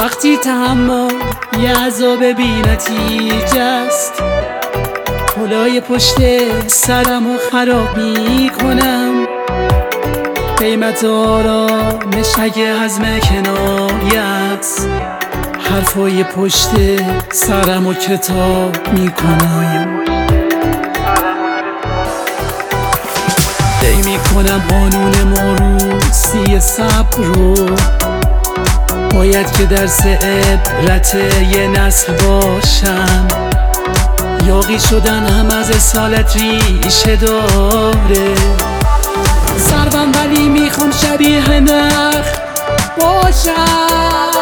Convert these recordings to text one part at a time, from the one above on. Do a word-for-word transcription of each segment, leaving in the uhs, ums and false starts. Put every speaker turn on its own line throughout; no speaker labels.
وقتی تحمل یه عذاب بی نتیجه است، کلاه پشت سرم رو خراب می کنم. قیمت آرامش اگه حزم کنایه است، حرفای پشت سرم رو کتاب می کنم. دی می کنم قانون موروثی صبر رو، باید که درس عبرت یه نسل باشم. یاغی شدن هم از اصالت ریشه داره، سربم ولی میخوام شبیه نخ باشم.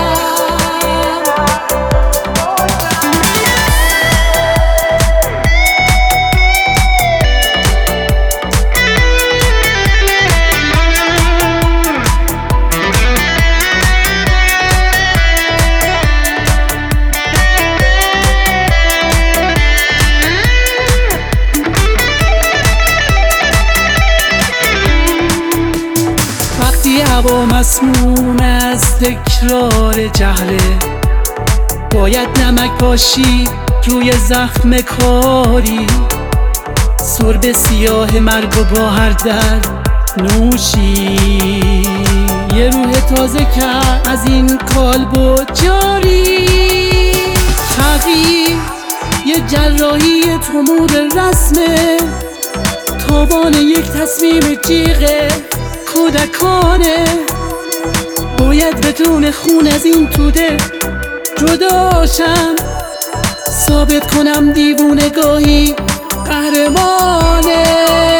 هوا مسموم از تکرار جهله، باید نمک پاشی روی زخم کاری. سرب سیاه مرگ و با هر در نوشی، یه روح تازه کرد از این کالبد جاری. تغییر یه جراحی تومور رسمه، تاوان یک تصمیم جیغه کودکانه. باید بدون خون از این توده جداشم، ثابت کنم دیوونگاهی قهرمانه.